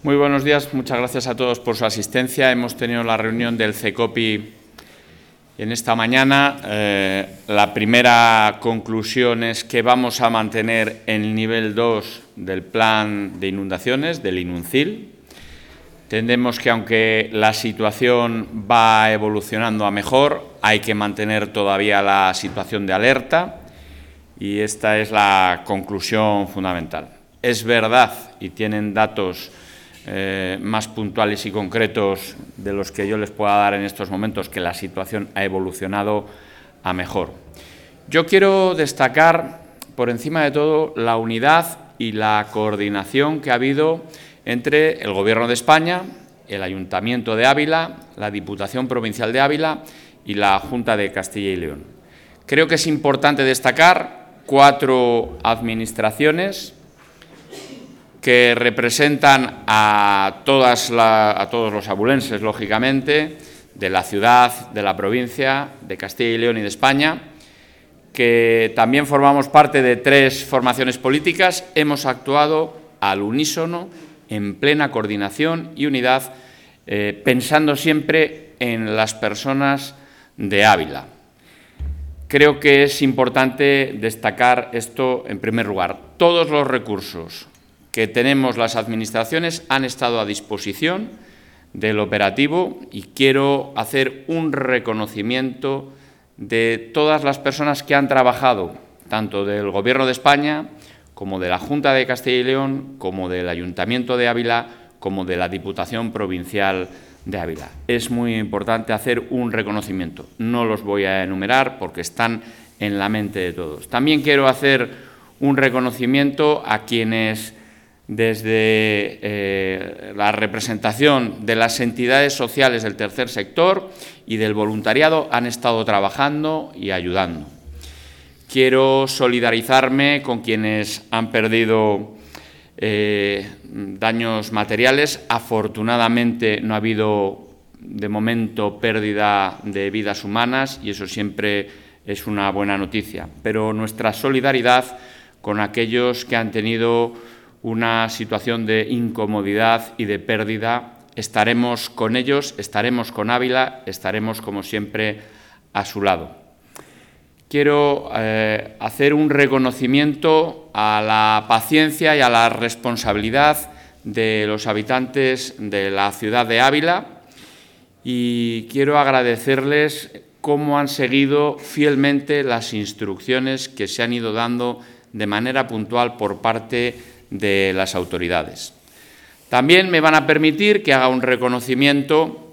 Muy buenos días, muchas gracias a todos por su asistencia. Hemos tenido la reunión del CECOPI en esta mañana. La primera conclusión es que vamos a mantener el nivel 2 del plan de inundaciones, del INUNCIL. Entendemos que aunque la situación va evolucionando a mejor, hay que mantener todavía la situación de alerta y esta es la conclusión fundamental. Es verdad, y tienen datos más puntuales y concretos de los que yo les pueda dar en estos momentos, que la situación ha evolucionado a mejor. Yo quiero destacar, por encima de todo, la unidad y la coordinación que ha habido entre el Gobierno de España, el Ayuntamiento de Ávila, la Diputación Provincial de Ávila y la Junta de Castilla y León. Creo que es importante destacar 4 administraciones que representan a todos los abulenses, lógicamente, de la ciudad, de la provincia, de Castilla y León y de España, que también formamos parte de 3 formaciones políticas. Hemos actuado al unísono, en plena coordinación y unidad, pensando siempre en las personas de Ávila. Creo que es importante destacar esto en primer lugar. Todos los recursos que tenemos las administraciones han estado a disposición del operativo y quiero hacer un reconocimiento de todas las personas que han trabajado, tanto del Gobierno de España como de la Junta de Castilla y León, como del Ayuntamiento de Ávila, como de la Diputación Provincial de Ávila. Es muy importante hacer un reconocimiento. No los voy a enumerar porque están en la mente de todos. También quiero hacer un reconocimiento a quienes desde la representación de las entidades sociales del tercer sector y del voluntariado han estado trabajando y ayudando. Quiero solidarizarme con quienes han perdido daños materiales. Afortunadamente no ha habido de momento pérdida de vidas humanas y eso siempre es una buena noticia. Pero nuestra solidaridad con aquellos que han tenido una situación de incomodidad y de pérdida, estaremos con ellos, estaremos con Ávila, estaremos como siempre a su lado. Quiero hacer un reconocimiento a la paciencia y a la responsabilidad de los habitantes de la ciudad de Ávila y quiero agradecerles cómo han seguido fielmente las instrucciones que se han ido dando de manera puntual por parte de las autoridades. También me van a permitir que haga un reconocimiento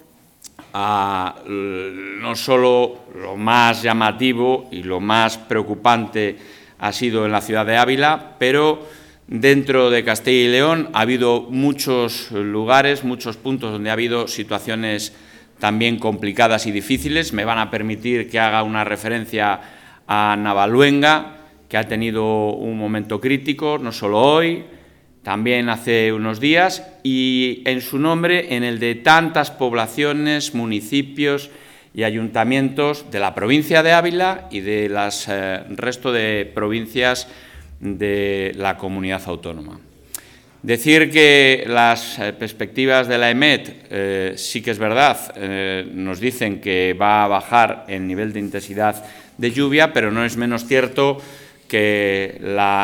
a no solo lo más llamativo y lo más preocupante ha sido en la ciudad de Ávila, pero dentro de Castilla y León ha habido muchos lugares, muchos puntos donde ha habido situaciones también complicadas y difíciles. Me van a permitir que haga una referencia a Navaluenga, que ha tenido un momento crítico, no solo hoy, también hace unos días, y en su nombre, en el de tantas poblaciones, municipios y ayuntamientos de la provincia de Ávila y de las resto de provincias de la comunidad autónoma. Decir que las perspectivas de la EMET sí que es verdad, nos dicen que va a bajar el nivel de intensidad de lluvia, pero no es menos cierto que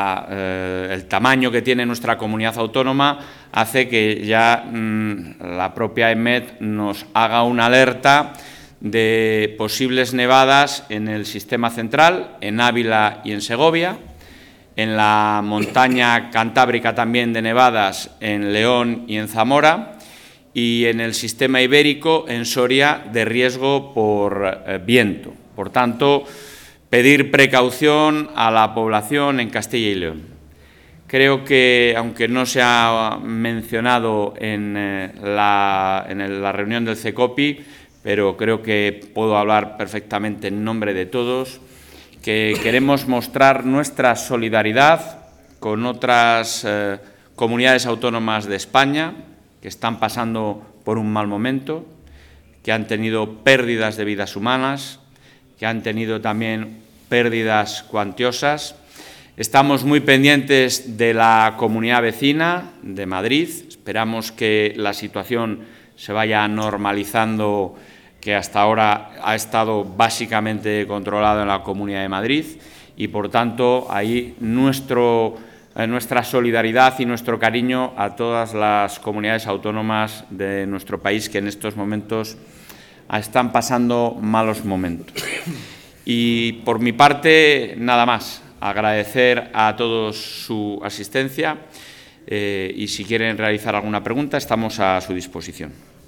el tamaño que tiene nuestra comunidad autónoma hace que ya la propia EMET nos haga una alerta de posibles nevadas en el sistema central, en Ávila y en Segovia, en la montaña cantábrica también de nevadas en León y en Zamora y en el sistema ibérico en Soria de riesgo por viento. Por tanto, pedir precaución a la población en Castilla y León. Creo que, aunque no se ha mencionado en la reunión del CECOPI, pero creo que puedo hablar perfectamente en nombre de todos, que queremos mostrar nuestra solidaridad con otras comunidades autónomas de España que están pasando por un mal momento, que han tenido pérdidas de vidas humanas, que han tenido también pérdidas cuantiosas. Estamos muy pendientes de la comunidad vecina de Madrid, Esperamos que la situación se vaya normalizando, que hasta ahora ha estado básicamente controlado en la Comunidad de Madrid y, por tanto, ahí nuestra solidaridad y nuestro cariño a todas las comunidades autónomas de nuestro país que en estos momentos están pasando malos momentos. Y por mi parte, nada más. Agradecer a todos su asistencia y si quieren realizar alguna pregunta, estamos a su disposición.